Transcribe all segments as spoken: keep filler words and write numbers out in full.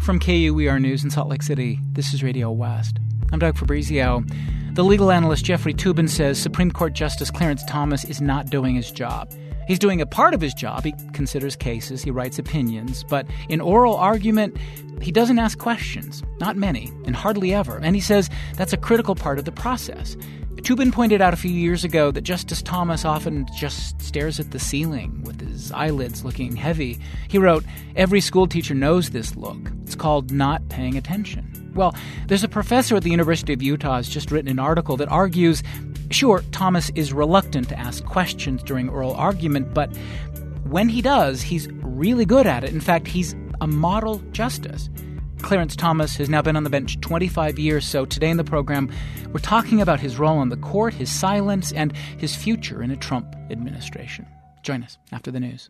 From K U E R News in Salt Lake City, this is Radio West. I'm Doug Fabrizio. The legal analyst Jeffrey Toobin says Supreme Court Justice Clarence Thomas is not doing his job. He's doing a part of his job. He considers cases, he writes opinions, but in oral argument, he doesn't ask questions. Not many, and hardly ever. And he says that's a critical part of the process. Toobin pointed out a few years ago that Justice Thomas often just stares at the ceiling with his eyelids looking heavy. He wrote, "Every school teacher knows this look. It's called not paying attention." Well, there's a professor at the University of Utah who's just written an article that argues, sure, Thomas is reluctant to ask questions during oral argument, but when he does, he's really good at it. In fact, he's a model justice. Clarence Thomas has now been on the bench twenty-five years, so today in the program, we're talking about his role on the court, his silence, and his future in a Trump administration. Join us after the news.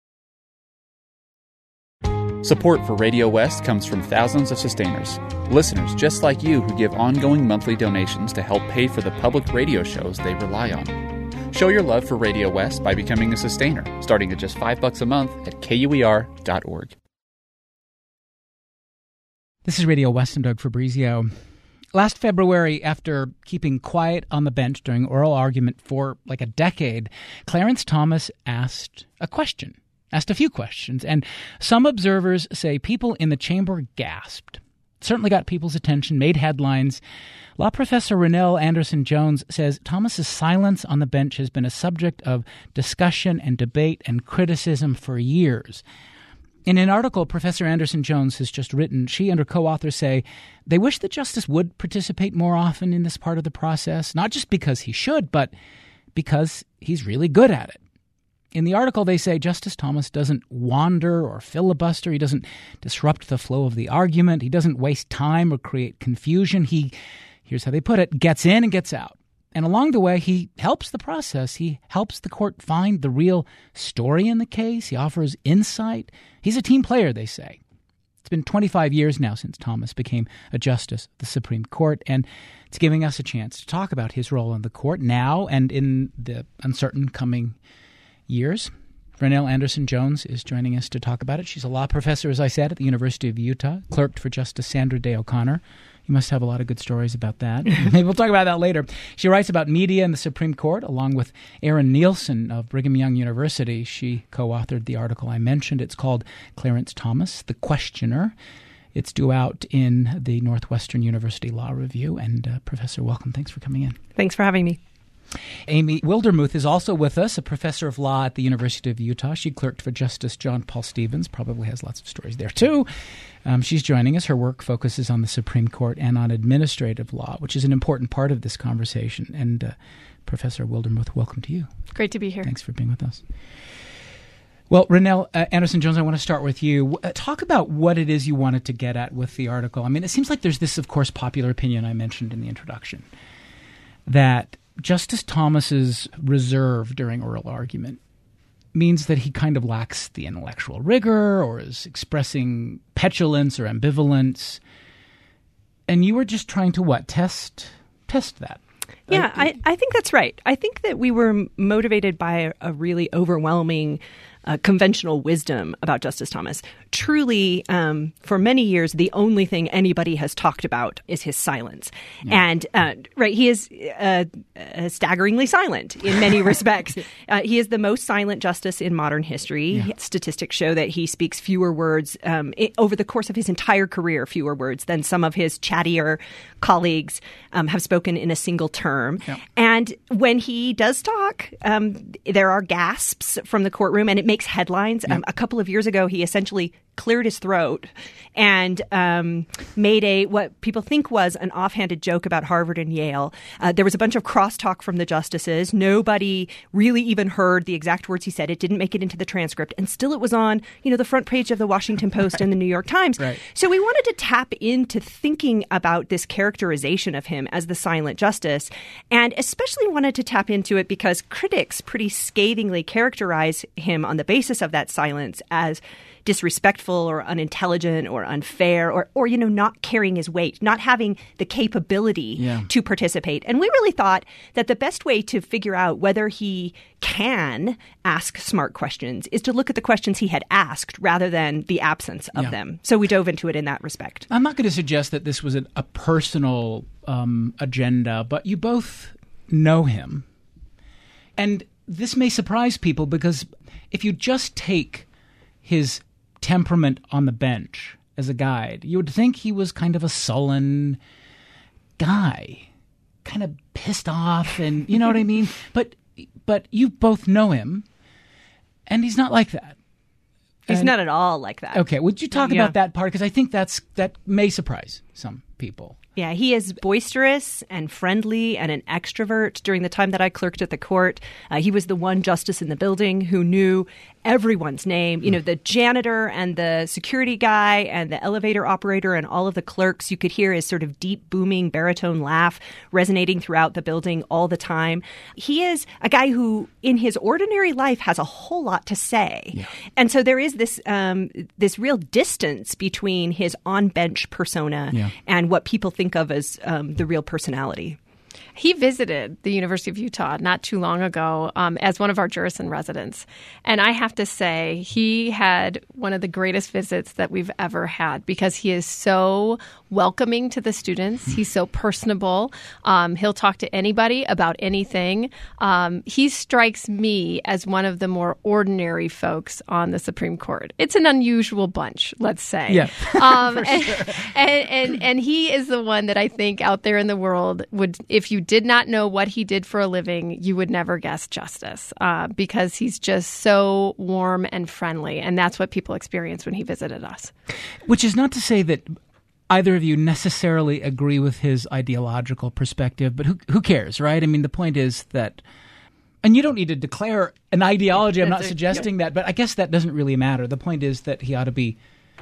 Support for Radio West comes from thousands of sustainers, listeners just like you who give ongoing monthly donations to help pay for the public radio shows they rely on. Show your love for Radio West by becoming a sustainer, starting at just five bucks a month at K U E R dot org. This is Radio West and Doug Fabrizio. Last February, after keeping quiet on the bench during oral argument for like a decade, Clarence Thomas asked a question, asked a few questions, and some observers say people in the chamber gasped. Certainly got people's attention, made headlines. Law professor Ronnell Anderson-Jones says Thomas's silence on the bench has been a subject of discussion and debate and criticism for years. In an article Professor Anderson-Jones has just written, she and her co-authors say they wish that Justice would participate more often in this part of the process, not just because he should, but because he's really good at it. In the article, they say Justice Thomas doesn't wander or filibuster. He doesn't disrupt the flow of the argument. He doesn't waste time or create confusion. He, here's how they put it, gets in and gets out. And along the way, he helps the process. He helps the court find the real story in the case. He offers insight. He's a team player, they say. It's been twenty-five years now since Thomas became a justice of the Supreme Court, and it's giving us a chance to talk about his role in the court now and in the uncertain coming years. Ronnell Anderson-Jones is joining us to talk about it. She's a law professor, as I said, at the University of Utah, clerked for Justice Sandra Day O'Connor. You must have a lot of good stories about that. Maybe we'll talk about that later. She writes about media and the Supreme Court, along with Aaron Nielsen of Brigham Young University. She co-authored the article I mentioned. It's called Clarence Thomas, The Questioner. It's due out in the Northwestern University Law Review. And uh, Professor, welcome. Thanks for coming in. Thanks for having me. Amy Wildermuth is also with us, a professor of law at the University of Utah. She clerked for Justice John Paul Stevens, probably has lots of stories there too. Um, she's joining us. Her work focuses on the Supreme Court and on administrative law, which is an important part of this conversation. And uh, Professor Wildermuth, welcome to you. Great to be here. Thanks for being with us. Well, Ronnell uh, Anderson-Jones, I want to start with you. Uh, talk about what it is you wanted to get at with the article. I mean, it seems like there's this, of course, popular opinion I mentioned in the introduction that Justice Thomas's reserve during oral argument means that he kind of lacks the intellectual rigor or is expressing petulance or ambivalence. And you were just trying to what? Test test that. Yeah, I, I think that's right. I think that we were motivated by a, a really overwhelming uh, conventional wisdom about Justice Thomas. Truly, um, for many years, the only thing anybody has talked about is his silence. Yeah. And, uh, right, he is uh, uh, staggeringly silent in many respects. Uh, he is the most silent justice in modern history. Yeah. Statistics show that he speaks fewer words um, it, over the course of his entire career, fewer words than some of his chattier colleagues um, have spoken in a single term. Yeah. And when he does talk, um, there are gasps from the courtroom, and it makes headlines. Yeah. Um, a couple of years ago, he essentially cleared his throat and um, made a what people think was an offhanded joke about Harvard and Yale. Uh, there was a bunch of crosstalk from the justices. Nobody really even heard the exact words he said. It didn't make it into the transcript, and still it was on, you know, the front page of the Washington Post right. and the New York Times. Right. So we wanted to tap into thinking about this characterization of him as the silent justice, and especially wanted to tap into it because critics pretty scathingly characterize him on the basis of that silence as disrespectful or unintelligent or unfair or, or you know, not carrying his weight, not having the capability Yeah. to participate. And we really thought that the best way to figure out whether he can ask smart questions is to look at the questions he had asked rather than the absence of Yeah. them. So we dove into it in that respect. I'm not going to suggest that this was a, a personal um, agenda, but you both know him. And this may surprise people because if you just take his temperament on the bench as a guide, you would think he was kind of a sullen guy, kind of pissed off, and you know what I mean? But but you both know him, and he's not like that. He's And- not at all like that. Okay, would you talk Yeah. about that part? Because I think that's that may surprise some people. Yeah, he is boisterous and friendly and an extrovert. During the time that I clerked at the court, uh, he was the one justice in the building who knew everyone's name. You know, the janitor and the security guy and the elevator operator and all of the clerks. You could hear his sort of deep, booming baritone laugh resonating throughout the building all the time. He is a guy who, in his ordinary life, has a whole lot to say. Yeah. And so there is this um, this real distance between his on-bench persona Yeah. and what people think of as um, the real personality. He visited the University of Utah not too long ago um, as one of our jurists in residence. And I have to say, he had one of the greatest visits that we've ever had because he is so welcoming to the students. He's so personable. Um, he'll talk to anybody about anything. Um, he strikes me as one of the more ordinary folks on the Supreme Court. It's an unusual bunch, let's say. Yeah. Um, and, and, and, and he is the one that I think out there in the world would, if you did not know what he did for a living, you would never guess justice uh, because he's just so warm and friendly. And that's what people experienced when he visited us. Which is not to say that either of you necessarily agree with his ideological perspective, but who who cares, right? I mean, the point is that, and you don't need to declare an ideology. I'm not That's a- suggesting that, but I guess that doesn't really matter. The point is that he ought to be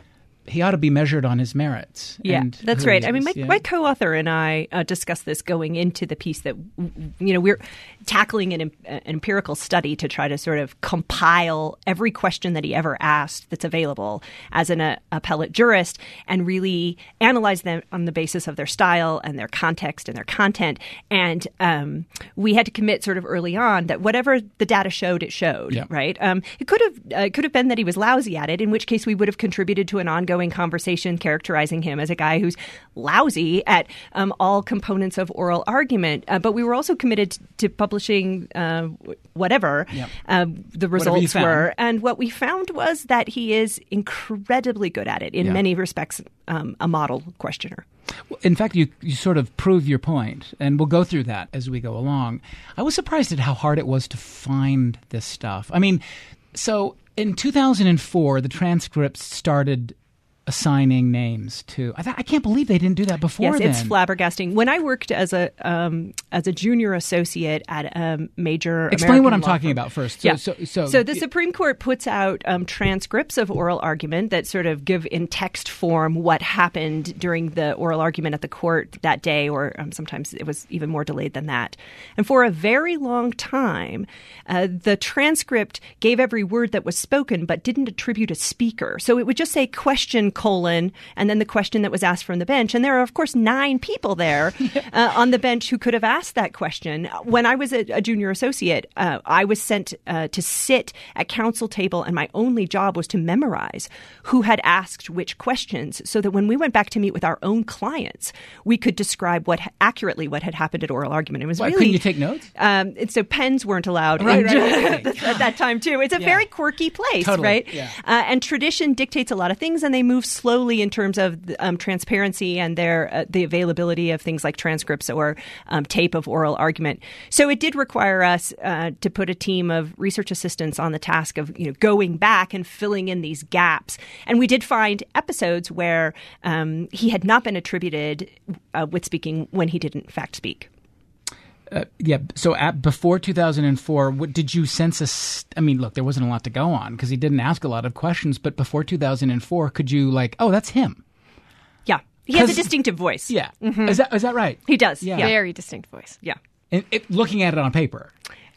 he ought to be measured on his merits. Yeah, and that's who he right. I mean, is, my, yeah. my co-author and I uh, discussed this going into the piece that, you know, we're tackling an, an empirical study to try to sort of compile every question that he ever asked that's available as an uh, appellate jurist and really analyze them on the basis of their style and their context and their content. And um, we had to commit sort of early on that whatever the data showed, it showed, Yeah. right? Um, it could have uh, it could have been that he was lousy at it, in which case we would have contributed to an ongoing conversation characterizing him as a guy who's lousy at um, all components of oral argument. Uh, but we were also committed to, to publishing uh, whatever Yep. uh, the Whatever you results found. were. And what we found was that he is incredibly good at it, in Yeah. many respects, um, a model questioner. In fact, you, you sort of prove your point, and we'll go through that as we go along. I was surprised at how hard it was to find this stuff. I mean, so in two thousand four, the transcripts started assigning names to. I, th- I can't believe they didn't do that before. Yes, then. it's flabbergasting. When I worked as a um, as a junior associate at a major Explain what American I'm law talking firm. about first. So, Yeah. so, so, So the Supreme Court puts out um, transcripts of oral argument that sort of give in text form what happened during the oral argument at the court that day, or um, sometimes it was even more delayed than that. And for a very long time, uh, the transcript gave every word that was spoken but didn't attribute a speaker. So it would just say question colon and then the question that was asked from the bench. And there are, of course, nine people there uh, on the bench who could have asked that question. When I was a, a junior associate, uh, I was sent uh, to sit at counsel table, and my only job was to memorize who had asked which questions, so that when we went back to meet with our own clients, we could describe what accurately what had happened at oral argument. It was Why, really couldn't you take notes? Um, and so pens weren't allowed Right, in- right, right. at that time too. It's a Yeah. very quirky place, Totally, right? yeah. Uh, and tradition dictates a lot of things, and they move slowly in terms of um, transparency and their uh, the availability of things like transcripts or um, tape of oral argument. So it did require us uh, to put a team of research assistants on the task of you know going back and filling in these gaps. And we did find episodes where um, he had not been attributed uh, with speaking when he did in fact speak. Uh, yeah. So at, before two thousand four, what, did you sense a? St- I mean, look, there wasn't a lot to go on because he didn't ask a lot of questions. But before two thousand four, could you like, oh, that's him? Yeah. He has a 'Cause- distinctive voice. Yeah. Is that is that right? He does. Yeah. Yeah. Very distinct voice. Yeah. And it, looking at it on paper.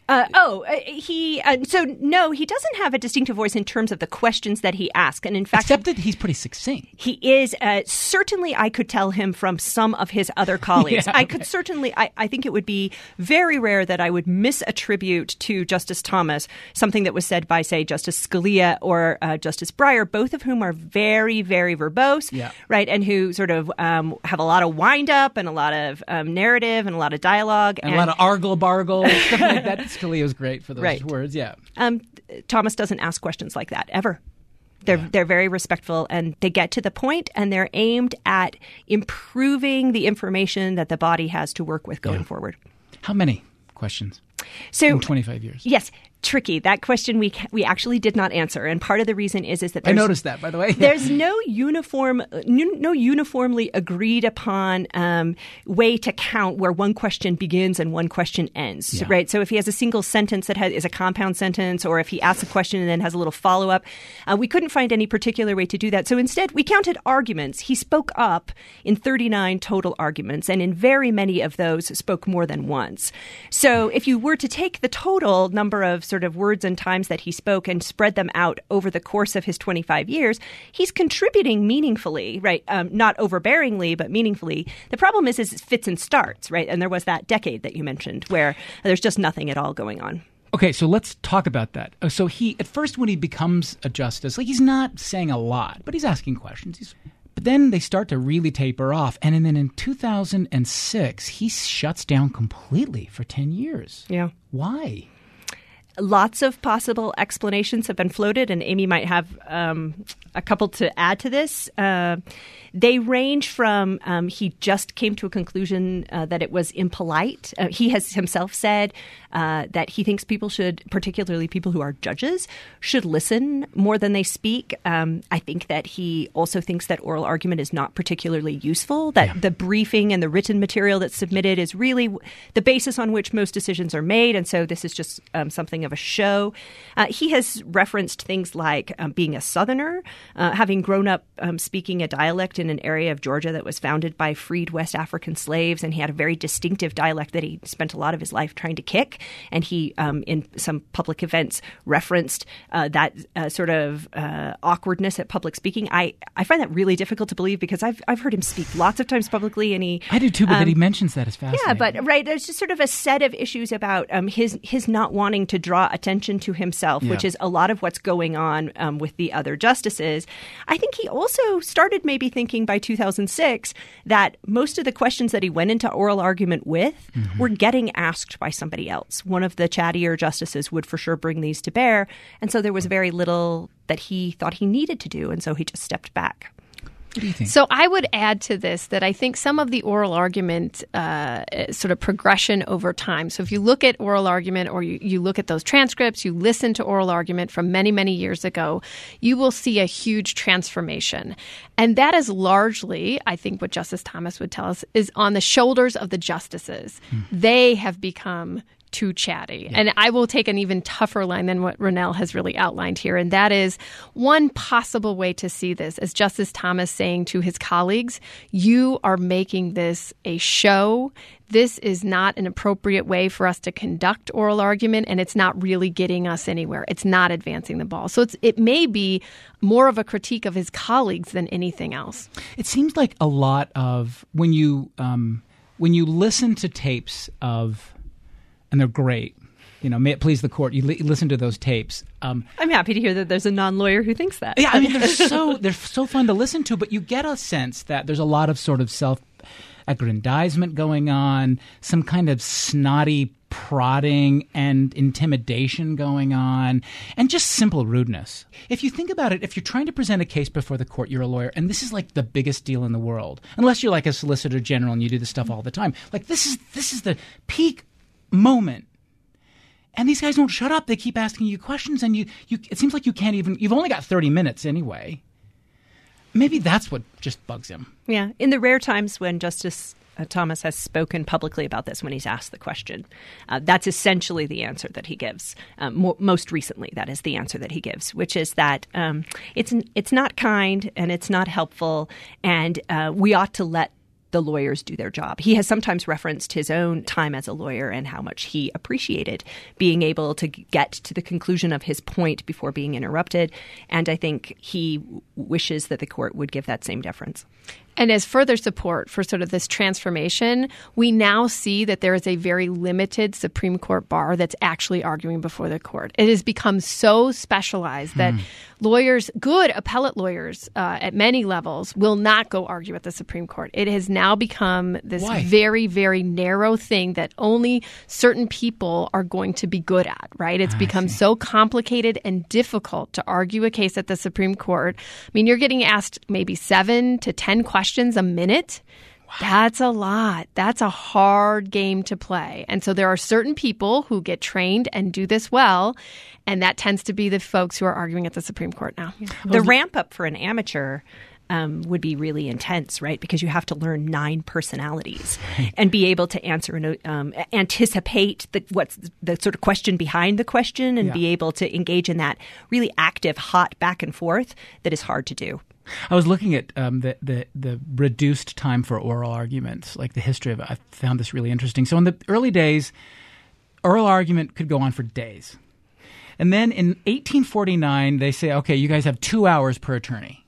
Uh, oh, uh, he uh, so no, he doesn't have a distinctive voice in terms of the questions that he asks, and in fact, except that he's pretty succinct. He is uh, certainly. I could tell him from some of his other colleagues. yeah, I okay. could certainly. I, I think it would be very rare that I would misattribute to Justice Thomas something that was said by, say, Justice Scalia or uh, Justice Breyer, both of whom are very, very verbose, yeah. right, and who sort of um, have a lot of wind up and a lot of um, narrative and a lot of dialogue and, and a lot of argle bargle stuff like that. Scalia was great for those right. words, yeah. Um, Thomas doesn't ask questions like that, ever. They're yeah. they're very respectful, and they get to the point, and they're aimed at improving the information that the body has to work with going yeah. forward. How many questions so, in twenty-five years? Yes. Tricky. That question we we actually did not answer, and part of the reason is is that I noticed that, by the way. There's no uniform, no uniformly agreed upon um, way to count where one question begins and one question ends, yeah. right? So if he has a single sentence that has, is a compound sentence, or if he asks a question and then has a little follow up, uh, we couldn't find any particular way to do that. So instead, we counted arguments. He spoke up in thirty-nine total arguments, and in very many of those spoke more than once. So if you were to take the total number of sort of words and times that he spoke and spread them out over the course of his twenty-five years, he's contributing meaningfully, right? Um, not overbearingly, but meaningfully. The problem is, is it fits and starts, right? And there was that decade that you mentioned where there's just nothing at all going on. Okay, so let's talk about that. So he, at first when he becomes a justice, like he's not saying a lot, but he's asking questions. He's, but then they start to really taper off. And then in two thousand six, he shuts down completely for ten years. Yeah. Why? Lots of possible explanations have been floated, and Amy might have um, a couple to add to this. Uh, they range from um, he just came to a conclusion uh, that it was impolite. Uh, he has himself said uh, that he thinks people should, particularly people who are judges, should listen more than they speak. Um, I think that he also thinks that oral argument is not particularly useful, that yeah. the briefing and the written material that's submitted is really the basis on which most decisions are made, and so this is just um, something of a show. Uh, he has referenced things like um, being a Southerner, uh, having grown up um, speaking a dialect in an area of Georgia that was founded by freed West African slaves, and he had a very distinctive dialect that he spent a lot of his life trying to kick. And he, um, in some public events, referenced uh, that uh, sort of uh, awkwardness at public speaking. I, I find that really difficult to believe because I've I've heard him speak lots of times publicly, and he I do too, but um, that he mentions that is fascinating. Yeah, but right, there's just sort of a set of issues about um, his his not wanting to draw attention to himself, yeah. which is a lot of what's going on um, with the other justices. I think he also started maybe thinking by two thousand six that most of the questions that he went into oral argument with mm-hmm. were getting asked by somebody else. One of the chattier justices would for sure bring these to bear, and so there was very little that he thought he needed to do, and so he just stepped back. What do you think? So I would add to this that I think some of the oral argument uh, sort of progression over time. So if you look at oral argument or you, you look at those transcripts, you listen to oral argument from many, many years ago, you will see a huge transformation. And that is largely, I think what Justice Thomas would tell us, is on the shoulders of the justices. Hmm. They have become too chatty. Yeah. And I will take an even tougher line than what Ronell has really outlined here. And that is one possible way to see this as Justice Thomas saying to his colleagues, you are making this a show. This is not an appropriate way for us to conduct oral argument, and it's not really getting us anywhere. It's not advancing the ball. So it's, it may be more of a critique of his colleagues than anything else. It seems like a lot of when you um, when you listen to tapes of and they're great. You know, may it please the court. You li- listen to those tapes. Um, I'm happy to hear that there's a non-lawyer who thinks that. Yeah, I mean, they're so they're so fun to listen to, but you get a sense that there's a lot of sort of self-aggrandizement going on, some kind of snotty prodding and intimidation going on, and just simple rudeness. If you think about it, if you're trying to present a case before the court, you're a lawyer, and this is like the biggest deal in the world, unless you're like a solicitor general and you do this stuff all the time. Like this is this is the peak moment, and these guys don't shut up. They keep asking you questions, and you, you it seems like you can't even, you've only got thirty minutes anyway. Maybe that's what just bugs him. Yeah, in the rare times when Justice uh, Thomas has spoken publicly about this, when he's asked the question, uh, that's essentially the answer that he gives. Um, mo- most recently, that is the answer that he gives, which is that um, it's it's not kind and it's not helpful, and uh, we ought to let the lawyers do their job. He has sometimes referenced his own time as a lawyer and how much he appreciated being able to get to the conclusion of his point before being interrupted. And I think he wishes that the court would give that same deference. And as further support for sort of this transformation, we now see that there is a very limited Supreme Court bar that's actually arguing before the court. It has become so specialized that hmm. lawyers, good appellate lawyers uh, at many levels, will not go argue at the Supreme Court. It has now become this Why? very, very narrow thing that only certain people are going to be good at, right? It's I become see. so complicated and difficult to argue a case at the Supreme Court. I mean, you're getting asked maybe seven to ten questions a minute. Wow. That's a lot. That's a hard game to play. And so there are certain people who get trained and do this well, and that tends to be the folks who are arguing at the Supreme Court now. Yeah. The ramp up for an amateur Um, would be really intense, right? Because you have to learn nine personalities and be able to answer and um, anticipate the, what's the sort of question behind the question and yeah. be able to engage in that really active, hot back and forth that is hard to do. I was looking at um, the, the the reduced time for oral arguments, like the history of it. I found this really interesting. So in the early days, oral argument could go on for days. And then in eighteen forty-nine, they say, okay, you guys have two hours per attorney.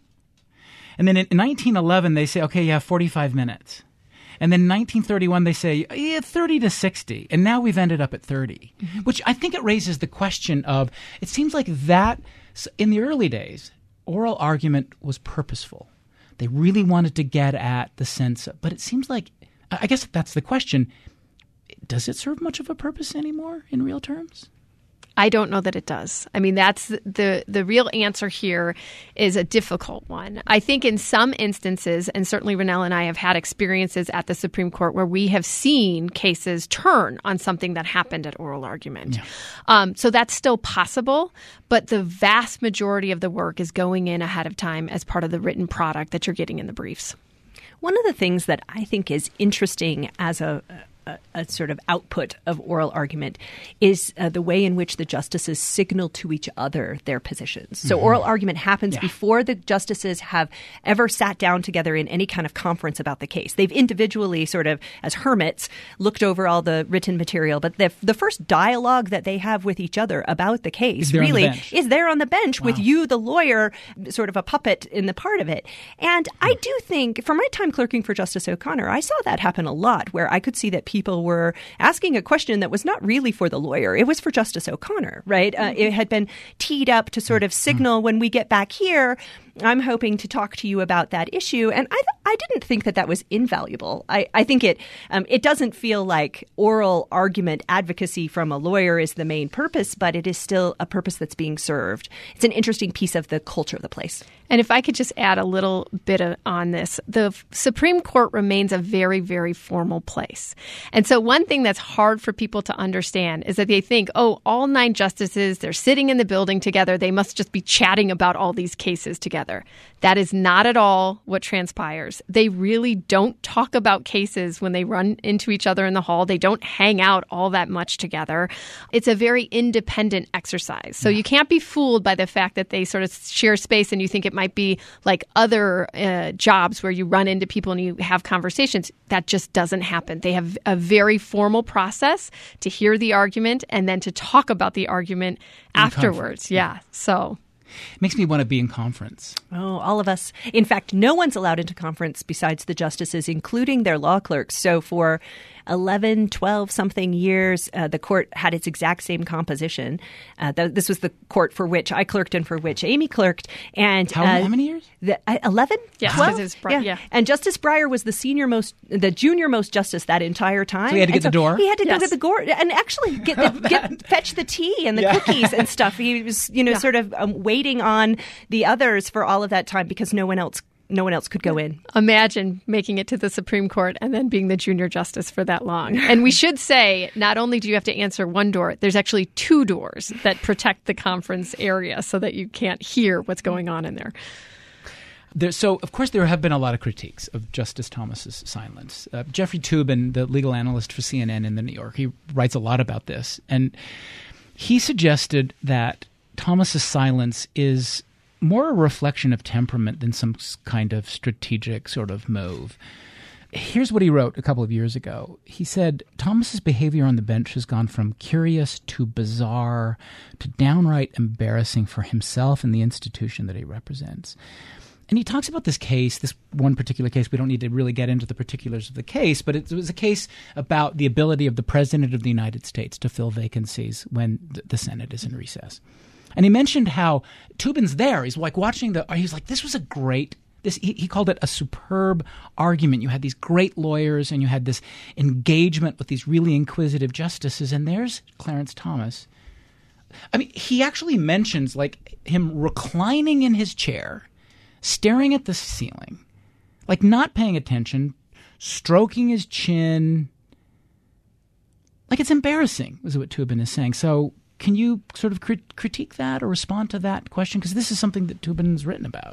And then in nineteen eleven, they say, okay, you have forty-five minutes. And then in nineteen thirty-one, they say, yeah, thirty to sixty. And now we've ended up at thirty, mm-hmm. which I think it raises the question of, it seems like that, in the early days, oral argument was purposeful. They really wanted to get at the sense of, but it seems like, I guess that's the question, does it serve much of a purpose anymore in real terms? I don't know that it does. I mean, that's the the real answer here is a difficult one. I think in some instances, and certainly Ronell and I have had experiences at the Supreme Court where we have seen cases turn on something that happened at oral argument. Yeah. Um, so that's still possible, but the vast majority of the work is going in ahead of time as part of the written product that you're getting in the briefs. One of the things that I think is interesting as a A, a sort of output of oral argument is uh, the way in which the justices signal to each other their positions. So mm-hmm. oral argument happens yeah. before the justices have ever sat down together in any kind of conference about the case. They've individually sort of, as hermits, looked over all the written material. But the, the first dialogue that they have with each other about the case is really the is there on the bench wow. with you, the lawyer, sort of a puppet in the part of it. And mm. I do think, for my time clerking for Justice O'Connor, I saw that happen a lot, where I could see that people were asking a question that was not really for the lawyer. It was for Justice O'Connor, right? Uh, it had been teed up to sort of signal, when we get back here, I'm hoping to talk to you about that issue. And I, I didn't think that that was invaluable. I, I think it um, it doesn't feel like oral argument advocacy from a lawyer is the main purpose, but it is still a purpose that's being served. It's an interesting piece of the culture of the place. And if I could just add a little bit of, on this, the Supreme Court remains a very, very formal place. And so one thing that's hard for people to understand is that they think, oh, all nine justices, they're sitting in the building together. They must just be chatting about all these cases together. That is not at all what transpires. They really don't talk about cases when they run into each other in the hall. They don't hang out all that much together. It's a very independent exercise. So yeah. you can't be fooled by the fact that they sort of share space and you think it might be like other uh, jobs where you run into people and you have conversations. That just doesn't happen. They have a very formal process to hear the argument and then to talk about the argument in afterwards. Yeah. yeah. So... It makes me want to be in conference. Oh, all of us. In fact, no one's allowed into conference besides the justices, including their law clerks. So for eleven, twelve something years, uh, the court had its exact same composition. Uh, th- this was the court for which I clerked and for which Amy clerked. And How, uh, how many years? The, uh, eleven? Yeah, twelve? It's Bri- yeah. yeah. And Justice Breyer was the senior most, the junior most justice that entire time. So he had to get and the so door? He had to yes. go to the door and actually get, the, get fetch the tea and the yeah. cookies and stuff. He was, you know, yeah. sort of um, waiting on the others for all of that time because no one else No one else could go in. Imagine making it to the Supreme Court and then being the junior justice for that long. And we should say, not only do you have to answer one door, there's actually two doors that protect the conference area so that you can't hear what's going on in there. There, so, of course, there have been a lot of critiques of Justice Thomas's silence. Uh, Jeffrey Toobin, the legal analyst for C N N in the New York, he writes a lot about this. And he suggested that Thomas's silence is more a reflection of temperament than some kind of strategic sort of move. Here's what he wrote a couple of years ago. He said, Thomas's behavior on the bench has gone from curious to bizarre to downright embarrassing for himself and the institution that he represents. And he talks about this case, this one particular case. We don't need to really get into the particulars of the case, but it was a case about the ability of the President of the United States to fill vacancies when the Senate is in recess. And he mentioned how Toobin's there. He's like watching the – he's like, this was a great – This he, he called it a superb argument. You had these great lawyers and you had this engagement with these really inquisitive justices. And there's Clarence Thomas. I mean, he actually mentions like him reclining in his chair, staring at the ceiling, like not paying attention, stroking his chin. Like it's embarrassing, is what Toobin is saying. So can you sort of crit- critique that or respond to that question? Because this is something that Toobin's written about.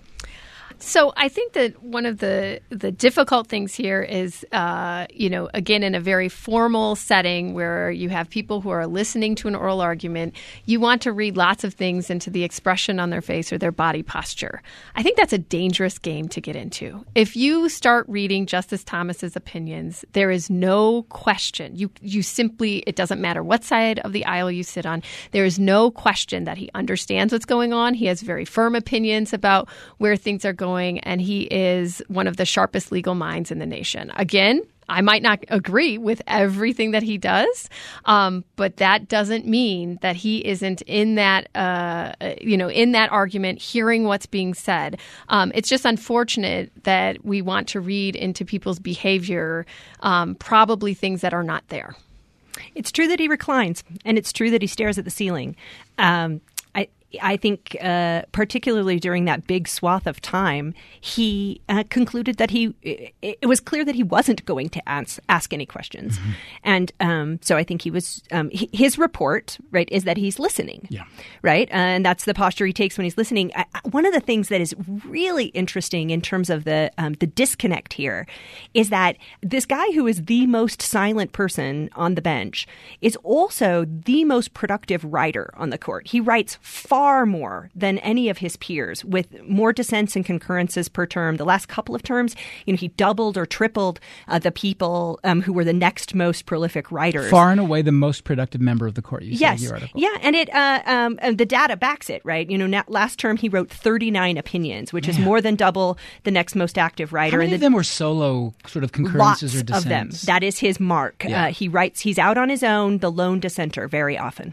So I think that one of the, the difficult things here is, uh, you know, again, in a very formal setting where you have people who are listening to an oral argument, you want to read lots of things into the expression on their face or their body posture. I think that's a dangerous game to get into. If you start reading Justice Thomas's opinions, there is no question. You, you simply, it doesn't matter what side of the aisle you sit on, there is no question that he understands what's going on. He has very firm opinions about where things are going. Going, and he is one of the sharpest legal minds in the nation. Again, I might not agree with everything that he does, um, but that doesn't mean that he isn't in that, uh, you know, in that argument, hearing what's being said. Um, it's just unfortunate that we want to read into people's behavior um, probably things that are not there. It's true that he reclines, and it's true that he stares at the ceiling. Um, I. I think uh, particularly during that big swath of time, he uh, concluded that he it, it was clear that he wasn't going to ask, ask any questions. Mm-hmm. And um, so I think he was um, – his report, right, is that he's listening, yeah. right? And that's the posture he takes when he's listening. I, one of the things that is really interesting in terms of the um, the disconnect here is that this guy who is the most silent person on the bench is also the most productive writer on the court. He writes far Far more than any of his peers, with more dissents and concurrences per term. The last couple of terms, you know, he doubled or tripled uh, the people um, who were the next most prolific writers. Far and away the most productive member of the court, you yes. say in your article. Yeah, and it uh, um, and the data backs it, right? You know, na- last term he wrote thirty-nine opinions, which Man. is more than double the next most active writer. How many and of them were solo sort of concurrences lots or dissents? Of them. That is his mark. Yeah. Uh, he writes, he's out on his own, the lone dissenter very often.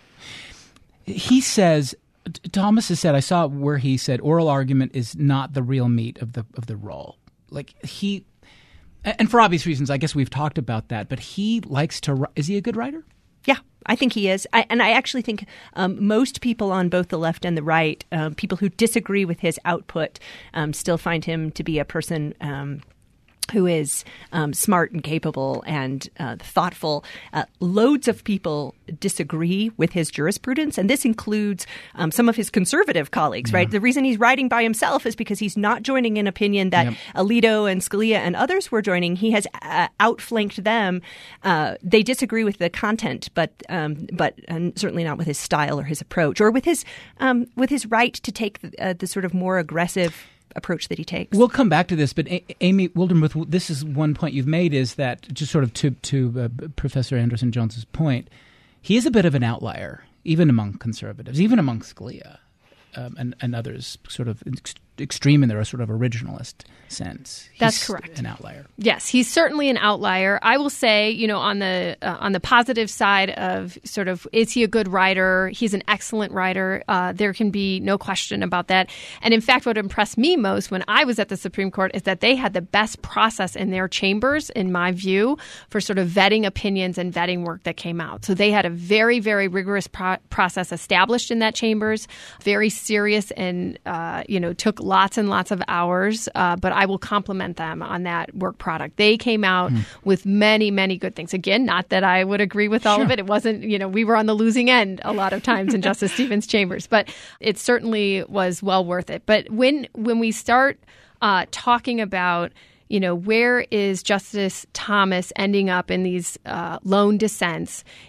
He says, Thomas has said, I saw where he said oral argument is not the real meat of the of the role. Like he, and for obvious reasons, I guess we've talked about that, but he likes to, is he a good writer? Yeah, I think he is. I, and I actually think um, most people on both the left and the right, um, people who disagree with his output, um, still find him to be a person um who is um, smart and capable and uh, thoughtful. Uh, loads of people disagree with his jurisprudence, and this includes um, some of his conservative colleagues, yeah. right? The reason he's writing by himself is because he's not joining an opinion that yep. Alito and Scalia and others were joining. He has uh, outflanked them. Uh, they disagree with the content, but um, but uh, certainly not with his style or his approach, or with his um, with his right to take the, uh, the sort of more aggressive approach that he takes. We'll come back to this, but a- Amy Wildermuth, this is one point you've made, is that just sort of to, to uh, Professor Anderson-Jones's point, he is a bit of an outlier, even among conservatives, even among Scalia um, and, and others sort of ex- extreme in their sort of originalist sense. He's That's correct. An outlier. Yes, he's certainly an outlier. I will say, you know, on the uh, on the positive side of sort of, is he a good writer? He's an excellent writer. Uh, there can be no question about that. And in fact, what impressed me most when I was at the Supreme Court is that they had the best process in their chambers, in my view, for sort of vetting opinions and vetting work that came out. So they had a very, very rigorous pro- process established in that chambers, very serious, and, uh, you know, took lots and lots of hours, uh, but I will compliment them on that work product. They came out mm. with many, many good things. Again, not that I would agree with all sure. of it. It wasn't, you know, we were on the losing end a lot of times in Justice Stevens' chambers, but it certainly was well worth it. But when when we start uh, talking about, you know, where is Justice Thomas ending up in these uh, lone dissents?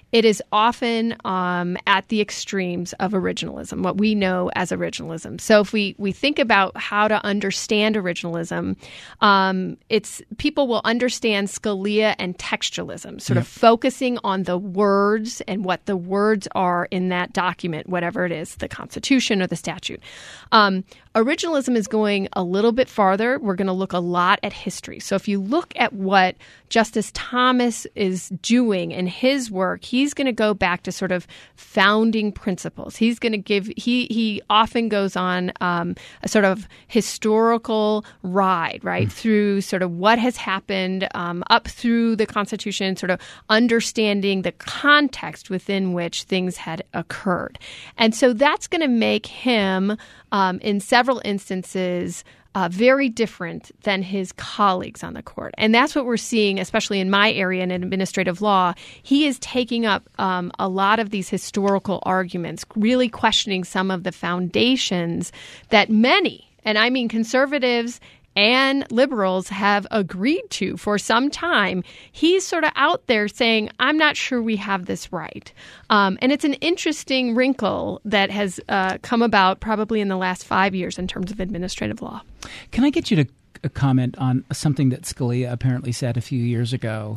it is often um, at the extremes of originalism, what we know as originalism. So if we, we think about how to understand originalism, um, it's people will understand Scalia and textualism, sort yep. of focusing on the words and what the words are in that document, whatever it is, the Constitution or the statute. Um, originalism is going a little bit farther. We're going to look a lot at history. So if you look at what Justice Thomas is doing in his work, he's going to go back to sort of founding principles. He's going to give, he he often goes on um, a sort of historical ride, right, mm. through sort of what has happened um, up through the Constitution, sort of understanding the context within which things had occurred. And so that's going to make him, um, in several instances, Uh, very different than his colleagues on the court. And that's what we're seeing, especially in my area in administrative law. He is taking up um, a lot of these historical arguments, really questioning some of the foundations that many, and I mean conservatives and liberals, have agreed to for some time. He's sort of out there saying, I'm not sure we have this right. Um, and it's an interesting wrinkle that has uh, come about probably in the last five years in terms of administrative law. Can I get you to uh, comment on something that Scalia apparently said a few years ago?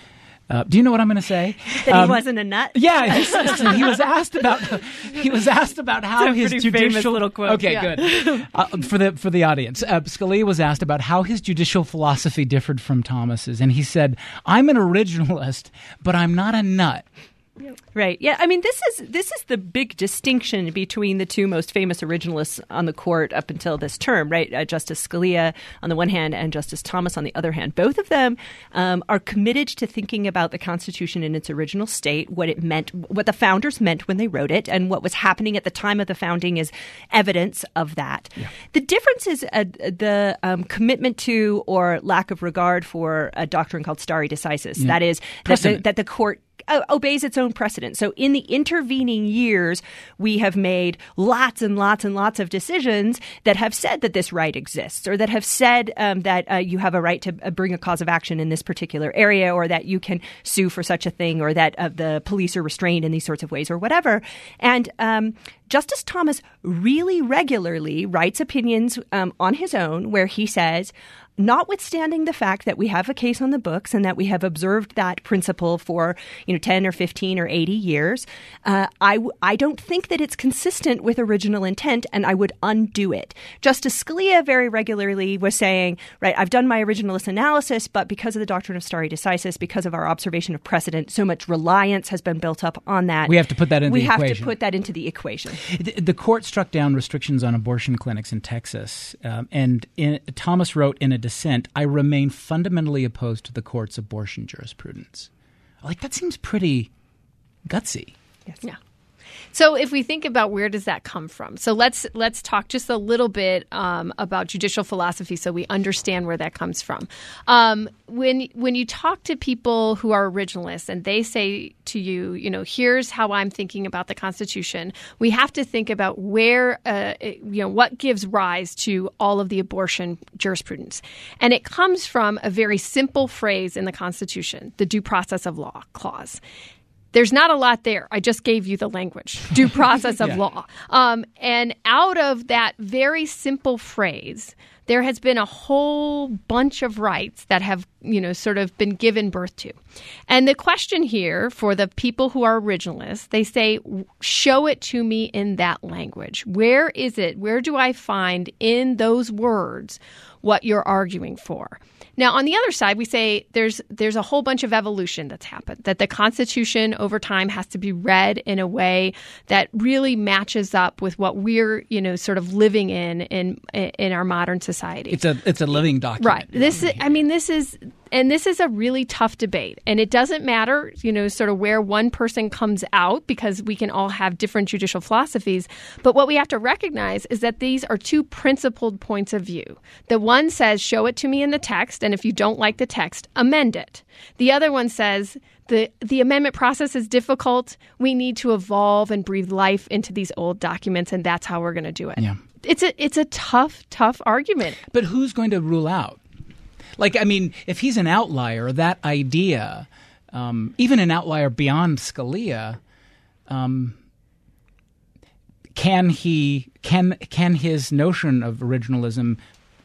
Uh, do you know what I'm going to say? That um, he wasn't a nut? Yeah, he, he was asked about he was asked about how it's a his pretty judicial famous little quote. Okay, yeah. good. Uh, for the for the audience, uh, Scalia was asked about how his judicial philosophy differed from Thomas's, and he said, "I'm an originalist, but I'm not a nut." Right. Yeah. I mean, this is this is the big distinction between the two most famous originalists on the court up until this term, right? Uh, Justice Scalia on the one hand and Justice Thomas on the other hand. Both of them um, are committed to thinking about the Constitution in its original state, what it meant, what the founders meant when they wrote it, and what was happening at the time of the founding is evidence of that. Yeah. The difference is uh, the um, commitment to or lack of regard for a doctrine called stare decisis. Yeah. That is that the, that the court obeys its own precedent. So in the intervening years, we have made lots and lots and lots of decisions that have said that this right exists, or that have said um, that uh, you have a right to bring a cause of action in this particular area, or that you can sue for such a thing, or that uh, the police are restrained in these sorts of ways, or whatever. And um, Justice Thomas really regularly writes opinions um, on his own where he says, notwithstanding the fact that we have a case on the books and that we have observed that principle for, you know, ten or fifteen or eighty years, uh, I, w- I don't think that it's consistent with original intent, and I would undo it. Justice Scalia very regularly was saying, right, I've done my originalist analysis, but because of the doctrine of stare decisis, because of our observation of precedent, so much reliance has been built up on that. We have to put that into we the have equation. to put that into the equation. The, the court struck down restrictions on abortion clinics in Texas, um, and in, Thomas wrote in a dissent, I remain fundamentally opposed to the court's abortion jurisprudence. Like, that seems pretty gutsy. Yes. Yeah. So if we think about where does that come from? So let's let's talk just a little bit um, about judicial philosophy so we understand where that comes from. Um, when when you talk to people who are originalists and they say to you, you know, here's how I'm thinking about the Constitution, we have to think about where, uh, you know, what gives rise to all of the abortion jurisprudence. And it comes from a very simple phrase in the Constitution, the Due Process of Law Clause. There's not a lot there. I just gave you the language, due process of yeah. law. Um, and out of that very simple phrase, there has been a whole bunch of rights that have, you know, sort of been given birth to. And the question here for the people who are originalists, they say, show it to me in that language. Where is it? Where do I find in those words what you're arguing for? Now, on the other side, we say there's there's a whole bunch of evolution that's happened, that the Constitution over time has to be read in a way that really matches up with what we're, you know, sort of living in in in our modern society. It's a it's a living document. Right. This is, I mean, this is and this is a really tough debate. And it doesn't matter, you know, sort of where one person comes out, because we can all have different judicial philosophies. But what we have to recognize is that these are two principled points of view. The one says, show it to me in the text, and if you don't like the text, amend it. The other one says, the the amendment process is difficult. We need to evolve and breathe life into these old documents, and that's how we're going to do it. Yeah. It's a it's a tough, tough argument. But who's going to rule out? Like, I mean, if he's an outlier, that idea um, even an outlier beyond Scalia, um, can he can can his notion of originalism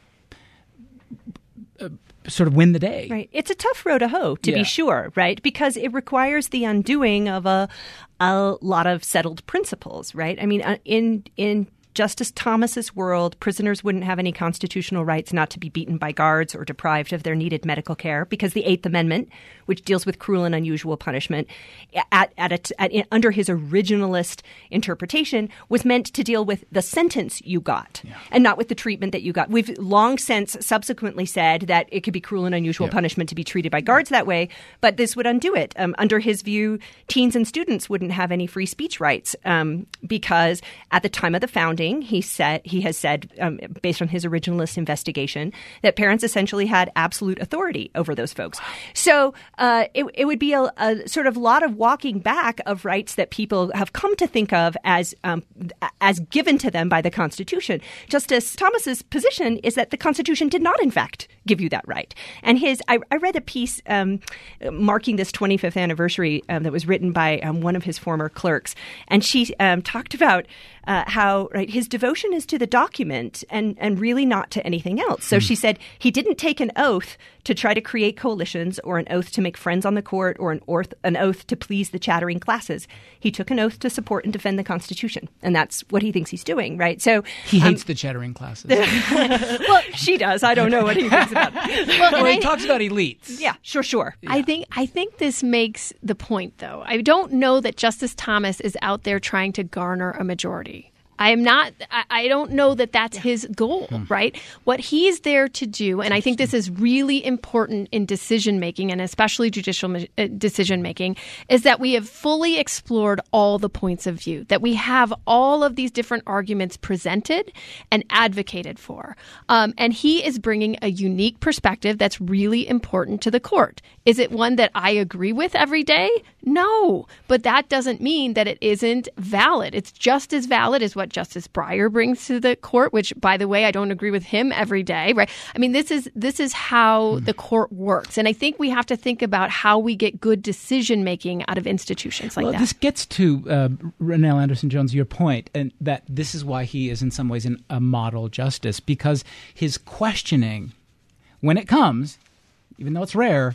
uh, sort of win the day? Right. It's a tough row to hoe, to Yeah. be sure, right? Because it requires the undoing of a a lot of settled principles, right? I mean, uh, in in Justice Thomas's world, prisoners wouldn't have any constitutional rights not to be beaten by guards or deprived of their needed medical care, because the Eighth Amendment, which deals with cruel and unusual punishment, at, at, a, at under his originalist interpretation, was meant to deal with the sentence you got yeah. and not with the treatment that you got. We've long since subsequently said that it could be cruel and unusual yeah. punishment to be treated by guards that way, but this would undo it. Um, under his view, teens and students wouldn't have any free speech rights um, because at the time of the founding, He said he has said, um, based on his originalist investigation, that parents essentially had absolute authority over those folks. Wow. So uh, it, it would be a, a sort of lot of walking back of rights that people have come to think of as um, as given to them by the Constitution. Justice Thomas's position is that the Constitution did not, in fact, give you that right. And his, I, I read a piece um, marking this twenty-fifth anniversary um, that was written by um, one of his former clerks, and she um, talked about uh, how right his devotion is to the document and and really not to anything else. So hmm. she said he didn't take an oath to try to create coalitions or an oath to make friends on the court or an oath an oath to please the chattering classes. He took an oath to support and defend the Constitution, and that's what he thinks he's doing. Right. So he hates um, the chattering classes. Well, she does. I don't know what he thinks about it. Well, well he I, talks about elites. Yeah, sure, sure. Yeah. I think I think this makes the point, though. I don't know that Justice Thomas is out there trying to garner a majority. I am not, I don't know that that's yeah. his goal, hmm. right? What he's there to do, and I think this is really important in decision making and especially judicial uh, decision making, is that we have fully explored all the points of view, that we have all of these different arguments presented and advocated for. Um, and he is bringing a unique perspective that's really important to the court. Is it one that I agree with every day? No, but that doesn't mean that it isn't valid. It's just as valid as what Justice Breyer brings to the court, which, by the way, I don't agree with him every day, right? I mean, this is this is how mm. the court works. And I think we have to think about how we get good decision-making out of institutions like well, that. This gets to uh, Ronnell Anderson-Jones, your point, and that this is why he is in some ways an, a model justice, because his questioning, when it comes, even though it's rare,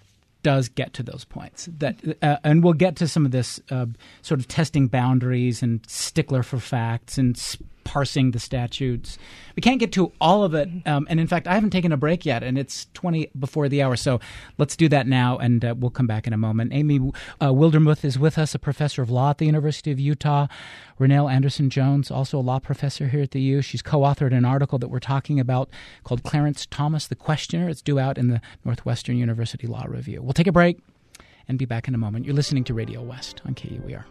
does get to those points. That, uh, and we'll get to some of this uh, sort of testing boundaries and stickler for facts and parsing the statutes. We can't get to all of it. Um, and in fact, I haven't taken a break yet, and it's twenty before the hour. So let's do that now, and uh, we'll come back in a moment. Amy uh, Wildermuth is with us, a professor of law at the University of Utah. Ronnell Anderson-Jones, also a law professor here at the U. She's co-authored an article that we're talking about called Clarence Thomas, the Questioner. It's due out in the Northwestern University Law Review. We'll take a break and be back in a moment. You're listening to Radio West on K U E R.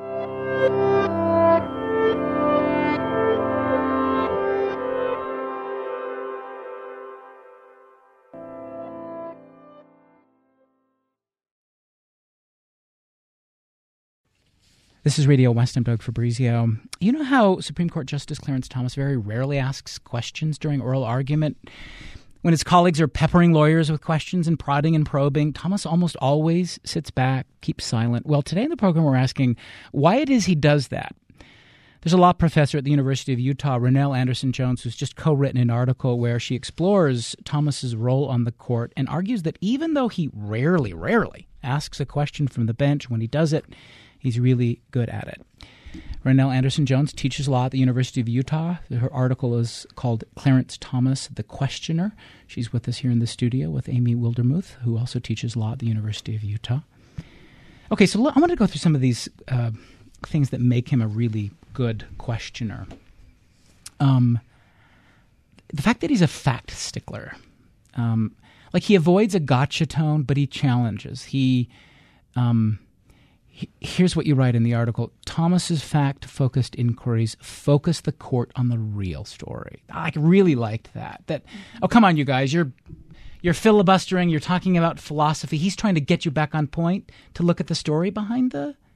This is Radio West. I'm Doug Fabrizio. You know how Supreme Court Justice Clarence Thomas very rarely asks questions during oral argument? When his colleagues are peppering lawyers with questions and prodding and probing, Thomas almost always sits back, keeps silent. Well, today in the program we're asking why it is he does that. There's a law professor at the University of Utah, Ronnell Anderson-Jones, who's just co-written an article where she explores Thomas's role on the court and argues that even though he rarely, rarely asks a question from the bench, when he does it, he's really good at it. Ronnell Anderson-Jones teaches law at the University of Utah. Her article is called Clarence Thomas, the Questioner. She's with us here in the studio with Amy Wildermuth, who also teaches law at the University of Utah. Okay, so I want to go through some of these uh, things that make him a really good questioner. Um, the fact that he's a fact stickler. Um, like he avoids a gotcha tone, but he challenges. He... Um, Here's what you write in the article. Thomas's fact-focused inquiries focus the court on the real story. I really liked that. That oh, come on, you guys. You're you're filibustering. You're talking about philosophy. He's trying to get you back on point to look at the story behind the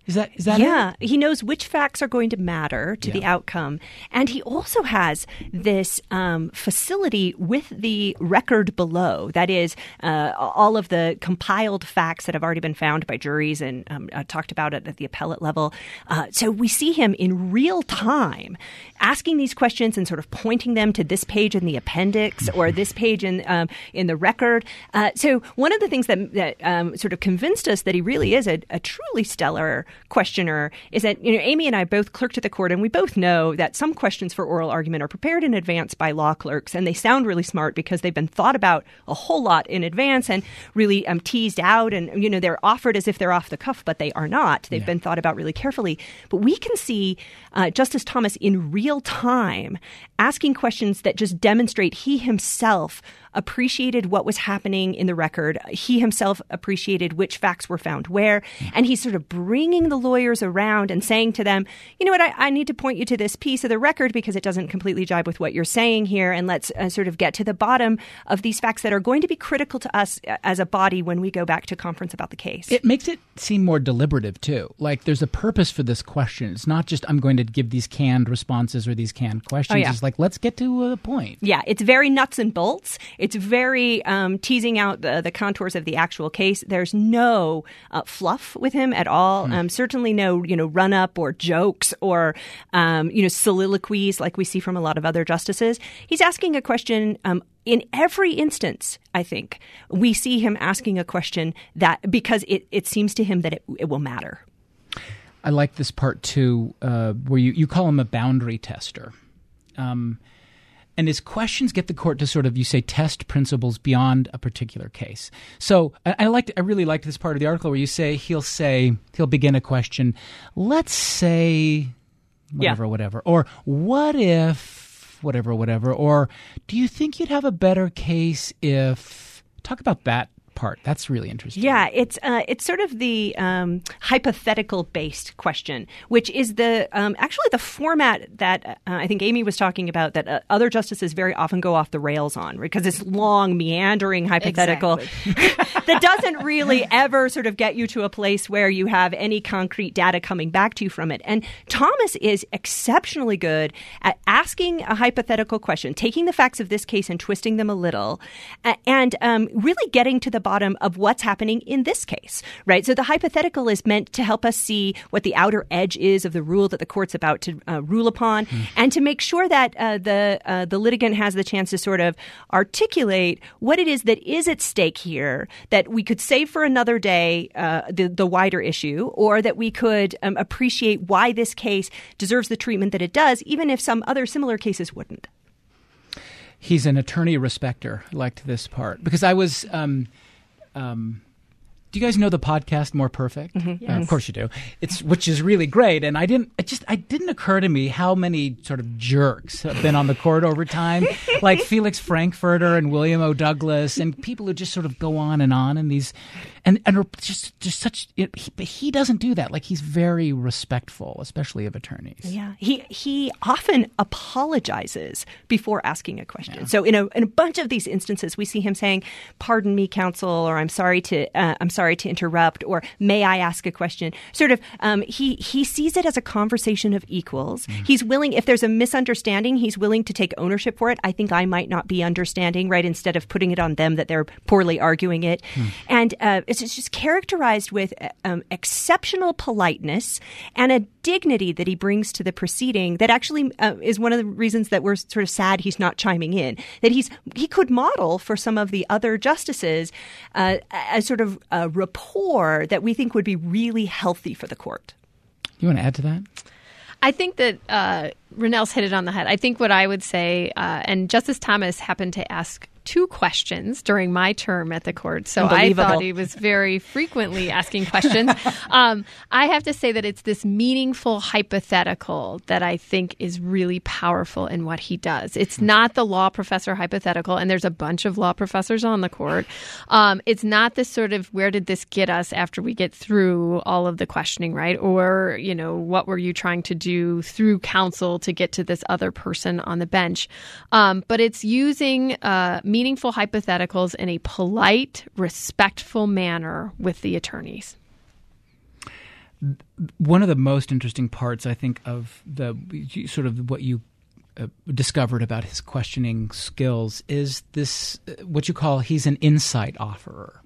Is that is that yeah, it? He knows which facts are going to matter to Yeah. the outcome. And he also has this um, facility with the record below. That is, uh, all of the compiled facts that have already been found by juries and um, uh, talked about it at the appellate level. Uh, so we see him in real time asking these questions and sort of pointing them to this page in the appendix or this page in um, in the record. Uh, so one of the things that, that um, sort of convinced us that he really is a, a truly stellar questioner is that, you know, Amy and I both clerked at the court, and we both know that some questions for oral argument are prepared in advance by law clerks, and they sound really smart because they've been thought about a whole lot in advance and really um, teased out, and, you know, they're offered as if they're off the cuff, but they are not. They've Yeah. been thought about really carefully. But we can see uh, Justice Thomas in real time asking questions that just demonstrate he himself appreciated what was happening in the record. He himself appreciated which facts were found where. And he's sort of bringing the lawyers around and saying to them, you know what, I, I need to point you to this piece of the record because it doesn't completely jibe with what you're saying here. And let's uh, sort of get to the bottom of these facts that are going to be critical to us as a body when we go back to conference about the case. It makes it seem more deliberative, too. Like there's a purpose for this question. It's not just I'm going to give these canned responses or these canned questions. Oh, yeah. It's like, let's get to the point. Yeah, it's very nuts and bolts. It's very um, teasing out the, the contours of the actual case. There's no uh, fluff with him at all. Um, certainly no, you know, run up or jokes or, um, you know, soliloquies like we see from a lot of other justices. He's asking a question um, in every instance. I think we see him asking a question that because it, it seems to him that it, it will matter. I like this part, too, uh, where you, you call him a boundary tester. Um, and his questions get the court to sort of, you say, test principles beyond a particular case. So I, I liked, I really liked this part of the article where you say he'll say he'll begin a question. Let's say whatever, Yeah. whatever, or what if whatever, whatever, or do you think you'd have a better case if? Talk about that part. That's really interesting. Yeah, it's uh, it's sort of the um, hypothetical based question, which is the um, actually the format that uh, I think Amy was talking about that uh, other justices very often go off the rails on, because it's long, meandering hypothetical that doesn't really ever sort of get you to a place where you have any concrete data coming back to you from it. And Thomas is exceptionally good at asking a hypothetical question, taking the facts of this case and twisting them a little, uh, and um, really getting to the bottom of what's happening in this case, right? So the hypothetical is meant to help us see what the outer edge is of the rule that the court's about to uh, rule upon, mm. and to make sure that uh, the uh, the litigant has the chance to sort of articulate what it is that is at stake here, that we could save for another day, uh, the, the wider issue, or that we could um, appreciate why this case deserves the treatment that it does, even if some other similar cases wouldn't. He's an attorney respecter. I liked this part because I was um, Um, do you guys know the podcast More Perfect? Mm-hmm. Yes. Uh, of course you do. It's which is really great, and I didn't. It just it didn't occur to me how many sort of jerks have been on the court over time, like Felix Frankfurter and William O. Douglas, and people who just sort of go on and on, and these, and and are just just such. It, he, but he doesn't do that. Like he's very respectful, especially of attorneys. Yeah, he he often apologizes before asking a question. Yeah. So in a in a bunch of these instances, we see him saying, "Pardon me, counsel," or "I'm sorry to uh, I'm sorry to interrupt," or "May I ask a question?" Sort of, um, he he sees it as a conversation of equals. Mm. He's willing, if there's a misunderstanding, he's willing to take ownership for it. I think I might not be understanding, right? Instead of putting it on them that they're poorly arguing it, mm. and uh, it's, it's just characterized with um, exceptional politeness and a dignity that he brings to the proceeding that actually uh, is one of the reasons that we're sort of sad he's not chiming in. That he's he could model for some of the other justices uh, a sort of a rapport that we think would be really healthy for the court. You want to add to that? I think that uh, Ronell's hit it on the head. I think what I would say, uh, and Justice Thomas happened to ask two questions during my term at the court, so I thought he was very frequently asking questions. um, I have to say that it's this meaningful hypothetical that I think is really powerful in what he does. It's not the law professor hypothetical, and there's a bunch of law professors on the court. Um, it's not this sort of where did this get us after we get through all of the questioning, right? Or, you know, what were you trying to do through counsel to get to this other person on the bench? Um, but it's using uh, meaningful hypotheticals in a polite, respectful manner with the attorneys. one of the most interesting parts, I think, of the sort of what you uh, discovered about his questioning skills is this, uh, what you call, he's an insight offerer.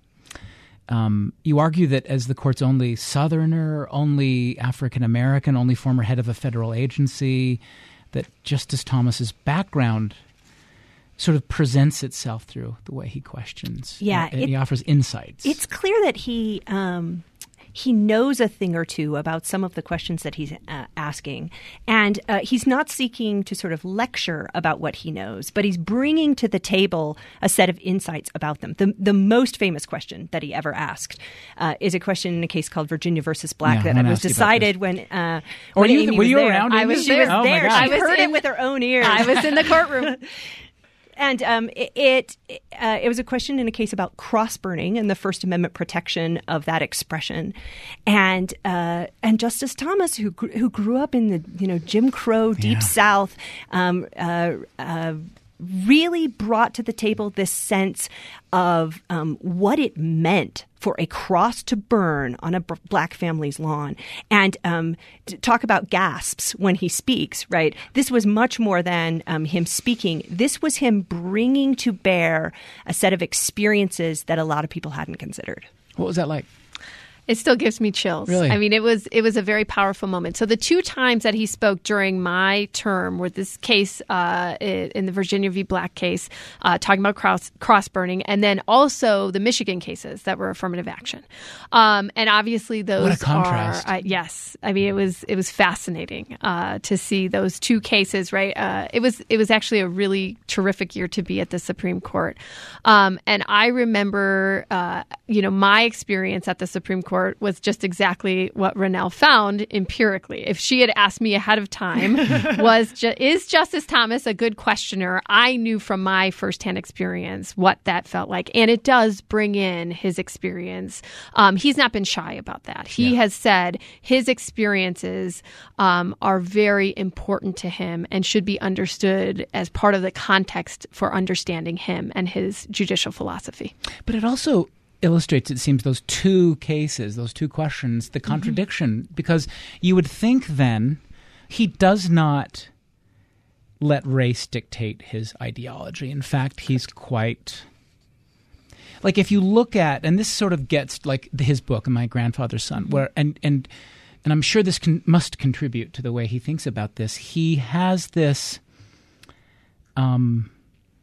Um, you argue that as the court's only Southerner, only African-American, only former head of a federal agency, that Justice Thomas's background sort of presents itself through the way he questions. Yeah. And, and it, he offers insights. It's clear that he... Um He knows a thing or two about some of the questions that he's uh, asking. And uh, he's not seeking to sort of lecture about what he knows, but he's bringing to the table a set of insights about them. The, the most famous question that he ever asked uh, is a question in a case called Virginia versus Black yeah, that was decided when, uh, when you, Amy were you there. around? I was, she was oh there. My she God. heard in, it with her own ears. I was in the courtroom. And um, it it, uh, it was a question in a case about cross burning and the First Amendment protection of that expression, and uh, and Justice Thomas, who gr- who grew up in the you know Jim Crow Deep yeah. South, um, uh, uh, really brought to the table this sense of um, what it meant for a cross to burn on a b- black family's lawn, and um, to talk about gasps when he speaks, right? This was much more than um, him speaking. This was him bringing to bear a set of experiences that a lot of people hadn't considered. What was that like? It still gives me chills. Really? I mean, it was it was a very powerful moment. So the two times that he spoke during my term were this case uh, in the Virginia v. Black case, uh, talking about cross cross burning, and then also the Michigan cases that were affirmative action. Um, and obviously, those what a contrast. are uh, yes. I mean, it was it was fascinating uh, to see those two cases. Right? Uh, it was it was actually a really terrific year to be at the Supreme Court, um, and I remember uh, you know my experience at the Supreme Court was just exactly what Ronelle found empirically. If she had asked me ahead of time, was ju- is Justice Thomas a good questioner? I knew from my firsthand experience what that felt like. And it does bring in his experience. Um, he's not been shy about that. He yeah. has said his experiences um, are very important to him and should be understood as part of the context for understanding him and his judicial philosophy. But it also illustrates, it seems, those two cases, those two questions, the contradiction, mm-hmm. because you would think then he does not let race dictate his ideology. In fact, he's quite... Like if you look at, and this sort of gets like his book, My Grandfather's Son, where and and and I'm sure this can, must contribute to the way he thinks about this. He has this, um,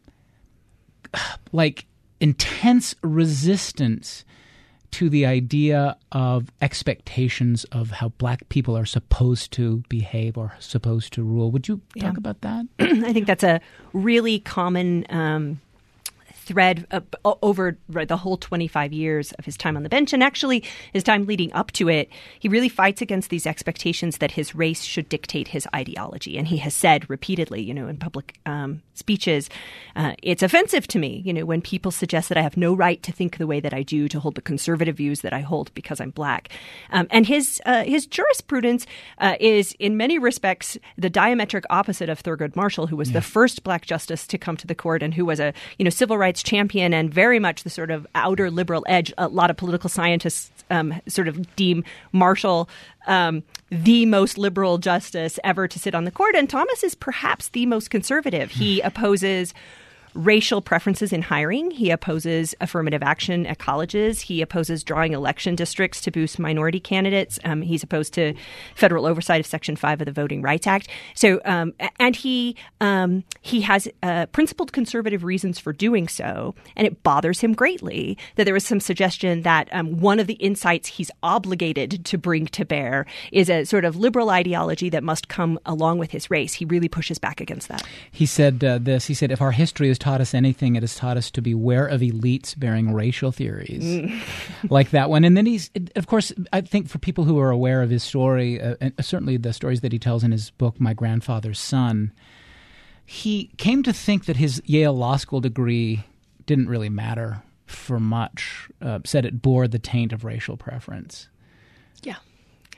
like. intense resistance to the idea of expectations of how black people are supposed to behave or supposed to rule. Would you yeah. talk about that? I think that's a really common um, thread uh, over the whole twenty-five years of his time on the bench, and actually his time leading up to it. He really fights against these expectations that his race should dictate his ideology. And he has said repeatedly, you know, in public um, speeches, uh, it's offensive to me, you know, when people suggest that I have no right to think the way that I do, to hold the conservative views that I hold because I'm black. Um, and his uh, his jurisprudence uh, is in many respects the diametric opposite of Thurgood Marshall, who was yeah. the first black justice to come to the court and who was a, you know, civil rights champion and very much the sort of outer liberal edge. A lot of political scientists um, sort of deem Marshall um, the most liberal justice ever to sit on the court. And Thomas is perhaps the most conservative. He opposes racial preferences in hiring. He opposes affirmative action at colleges. He opposes drawing election districts to boost minority candidates. Um, he's opposed to federal oversight of Section five of the Voting Rights Act. So, um, and he um, he has uh, principled conservative reasons for doing so, and it bothers him greatly that there was some suggestion that um, one of the insights he's obligated to bring to bear is a sort of liberal ideology that must come along with his race. He really pushes back against that. He said uh, this. He said, if our history is taught us anything, it has taught us to beware of elites bearing racial theories mm. like that one. And then he's, of course, I think for people who are aware of his story, uh, and certainly the stories that he tells in his book, My Grandfather's Son, he came to think that his Yale Law School degree didn't really matter for much, uh, said it bore the taint of racial preference. Yeah.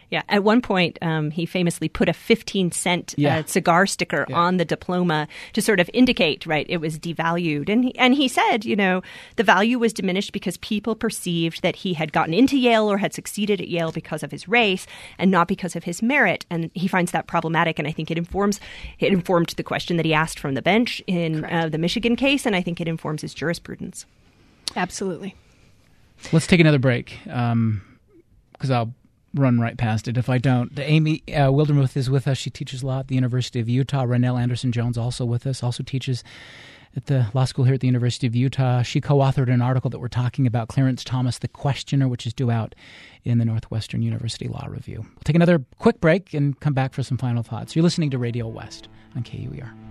Yeah. At one point, um, he famously put a fifteen cent Yeah. uh, cigar sticker Yeah. on the diploma to sort of indicate, right, it was devalued. And he, and he said, you know, the value was diminished because people perceived that he had gotten into Yale or had succeeded at Yale because of his race and not because of his merit. And he finds that problematic. And I think it informs it informed the question that he asked from the bench in uh, the Michigan case. And I think it informs his jurisprudence. Absolutely. Let's take another break because I'll run right past it if I don't. Amy uh, Wildermuth is with us. She teaches law at the University of Utah. Ronnell Anderson-Jones also with us, also teaches at the law school here at the University of Utah. She co-authored an article that we're talking about, Clarence Thomas, the Questioner, which is due out in the Northwestern University Law Review. We'll take another quick break and come back for some final thoughts. You're listening to Radio West on K U E R.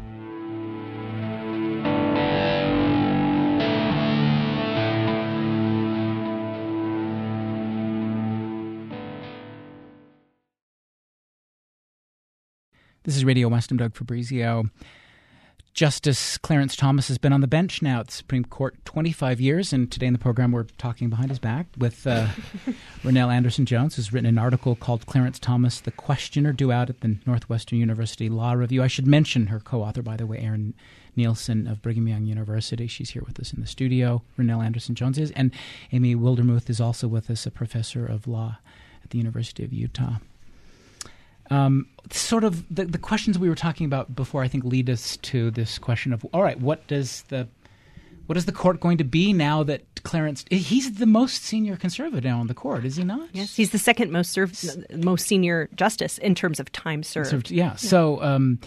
This is Radio West. I'm Doug Fabrizio. Justice Clarence Thomas has been on the bench now at the Supreme Court twenty-five years, and today in the program we're talking behind his back with uh, Ronnell Anderson-Jones, who's written an article called Clarence Thomas, the Questioner, due out at the Northwestern University Law Review. I should mention her co-author, by the way, Erin Nielsen of Brigham Young University. She's here with us in the studio. Ronnell Anderson-Jones is, and Amy Wildermuth is also with us, a professor of law at the University of Utah. Um, sort of the, the questions we were talking about before, I think, lead us to this question of, all right, what does the what is the court going to be now that Clarence? He's the most senior conservative now on the court, is he not? Yes, he's the second most served, most senior justice in terms of time served. served yeah. yeah. So um,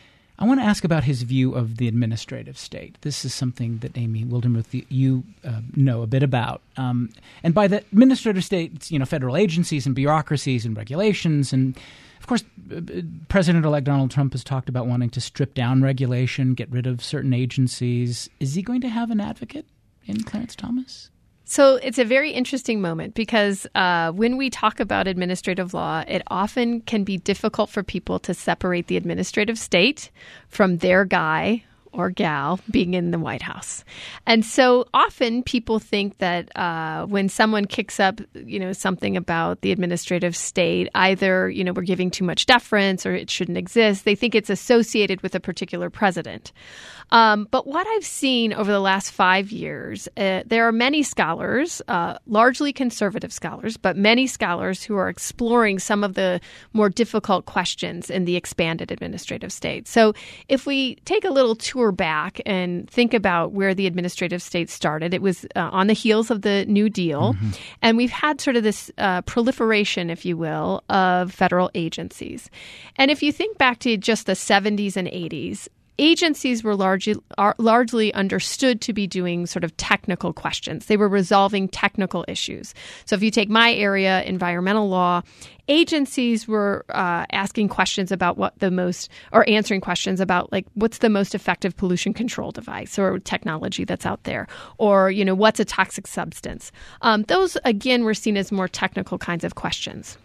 I want to ask about his view of the administrative state. This is something that Amy Wildermuth, you uh, know a bit about. Um, and by the administrative state, it's, you know, federal agencies and bureaucracies and regulations. And of course, President-elect Donald Trump has talked about wanting to strip down regulation, get rid of certain agencies. Is he going to have an advocate in Clarence Thomas? So it's a very interesting moment because uh, when we talk about administrative law, it often can be difficult for people to separate the administrative state from their guy or gal being in the White House. And so often people think that uh, when someone kicks up, you know, something about the administrative state, either, you know, we're giving too much deference or it shouldn't exist. They think it's associated with a particular president. Um, but what I've seen over the last five years, uh, there are many scholars, uh, largely conservative scholars, but many scholars who are exploring some of the more difficult questions in the expanded administrative state. So if we take a little tour back and think about where the administrative state started, it was uh, on the heels of the New Deal. Mm-hmm. And we've had sort of this uh, proliferation, if you will, of federal agencies. And if you think back to just the seventies and eighties, agencies were largely are largely understood to be doing sort of technical questions. They were resolving technical issues. So if you take my area, environmental law, agencies were uh, asking questions about what the most, or answering questions about like what's the most effective pollution control device or technology that's out there, or you know what's a toxic substance. Um, those again were seen as more technical kinds of questions.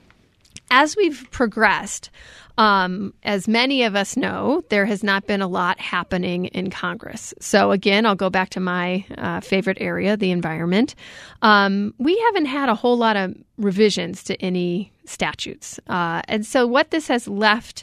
As we've progressed, um, as many of us know, there has not been a lot happening in Congress. So again, I'll go back to my uh, favorite area, the environment. Um, we haven't had a whole lot of revisions to any statutes. Uh, and so what this has left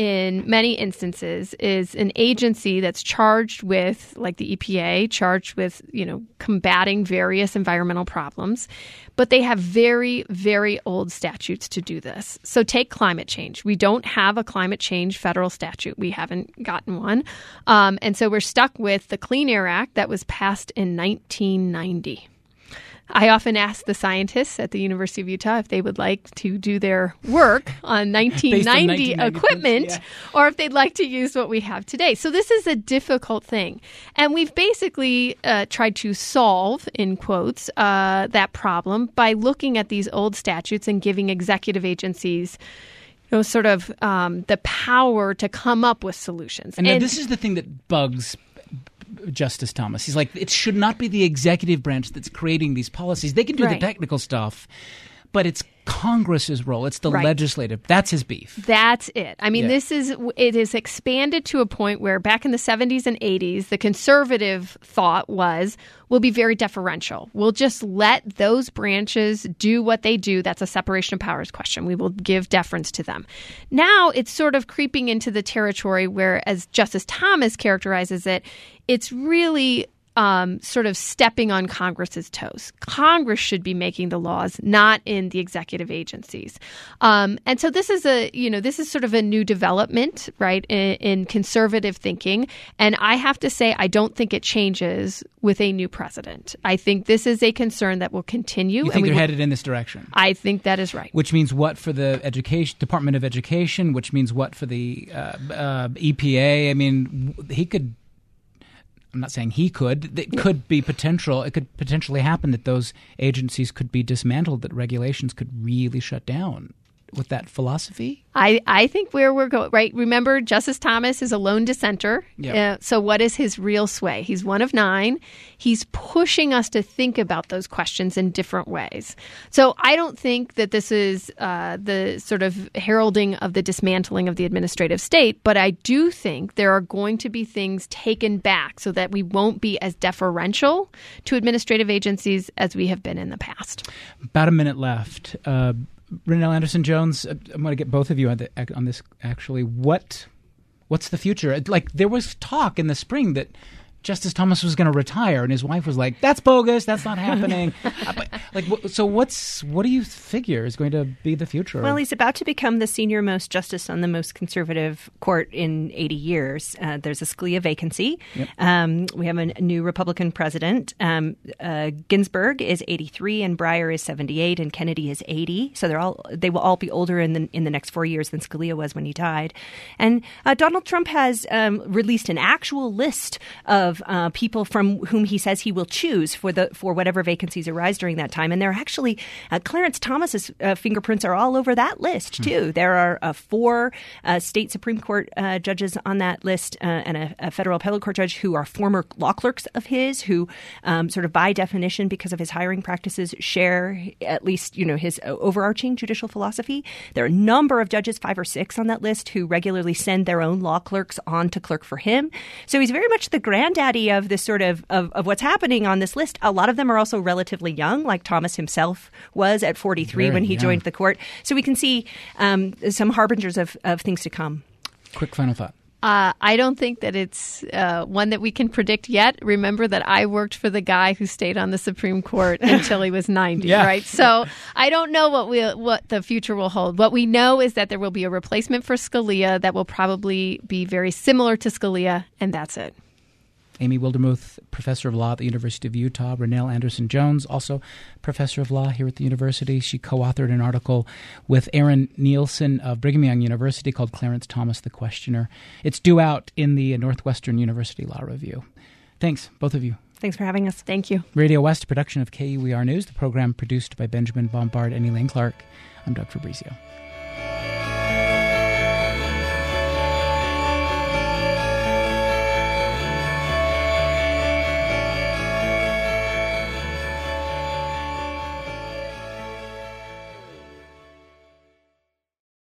in many instances is an agency that's charged with, like the E P A, charged with, you know, combating various environmental problems. But they have very, very old statutes to do this. So take climate change. We don't have a climate change federal statute. We haven't gotten one. Um, and so we're stuck with the Clean Air Act that was passed in nineteen ninety. I often ask the scientists at the University of Utah if they would like to do their work on nineteen ninety equipment, yeah, or if they'd like to use what we have today. So this is a difficult thing. And we've basically uh, tried to solve, in quotes, uh, that problem by looking at these old statutes and giving executive agencies you know, sort of um, the power to come up with solutions. And, and this is the thing that bugs Justice Thomas. He's like, it should not be the executive branch that's creating these policies. They can do right. the technical stuff, but it's Congress's role. It's the Right. legislative. That's his beef. That's it. I mean, Yeah. this is, it is expanded to a point where back in the seventies and eighties, the conservative thought was, we'll be very deferential. We'll just let those branches do what they do. That's a separation of powers question. We will give deference to them. Now it's sort of creeping into the territory where, as Justice Thomas characterizes it, it's really Um, sort of stepping on Congress's toes. Congress should be making the laws, not in the executive agencies. Um, and so this is a, you know, this is sort of a new development, right, in, in conservative thinking. And I have to say, I don't think it changes with a new president. I think this is a concern that will continue. You and think we they're will, headed in this direction? I think that is right. Which means what for the education Department of Education? Which means what for the uh, uh, E P A? I mean, he could. I'm not saying he could. It could be potential. It could potentially happen that those agencies could be dismantled, that regulations could really shut down with that philosophy. I, I think where we're going, right? Remember, Justice Thomas is a lone dissenter. Yep. Uh, so what is his real sway? He's one of nine. He's pushing us to think about those questions in different ways. So I don't think that this is uh, the sort of heralding of the dismantling of the administrative state, but I do think there are going to be things taken back so that we won't be as deferential to administrative agencies as we have been in the past. About a minute left. Uh, Ronnell Anderson-Jones, I'm going to get both of you on, the, on this, actually. What, what's the future? Like, there was talk in the spring that Justice Thomas was going to retire, and his wife was like, that's bogus, that's not happening. like, so what's what do you figure is going to be the future? Well, he's about to become the senior most justice on the most conservative court in eighty years. Uh, there's a Scalia vacancy. Yep. Um, we have a new Republican president. Um, uh, Ginsburg is eighty-three, and Breyer is seventy-eight, and Kennedy is eighty. So they're all they will all be older in the in the next four years than Scalia was when he died. And uh, Donald Trump has um, released an actual list of Of uh, people from whom he says he will choose for the for whatever vacancies arise during that time, and they're actually uh, Clarence Thomas's uh, fingerprints are all over that list too. Hmm. There are uh, four uh, state Supreme Court uh, judges on that list, uh, and a, a federal appellate court judge who are former law clerks of his, who um, sort of by definition, because of his hiring practices, share at least you know his overarching judicial philosophy. There are a number of judges, five or six on that list, who regularly send their own law clerks on to clerk for him. So he's very much the granddaddy of this sort of, of, of what's happening on this list. A lot of them are also relatively young, like Thomas himself was at forty-three Very when he young. joined the court. So we can see um, some harbingers of, of things to come. Quick final thought. Uh, I don't think that it's uh, one that we can predict yet. Remember that I worked for the guy who stayed on the Supreme Court until he was ninety, yeah. right? So I don't know what we what the future will hold. What we know is that there will be a replacement for Scalia that will probably be very similar to Scalia, and that's it. Amy Wildermuth, professor of law at the University of Utah. Ronnell Anderson-Jones, also professor of law here at the university. She co-authored an article with Aaron Nielsen of Brigham Young University called Clarence Thomas the Questioner. It's due out in the Northwestern University Law Review. Thanks, both of you. Thanks for having us. Thank you. Radio West, production of K U E R News, the program produced by Benjamin Bombard and Elaine Clark. I'm Doug Fabrizio.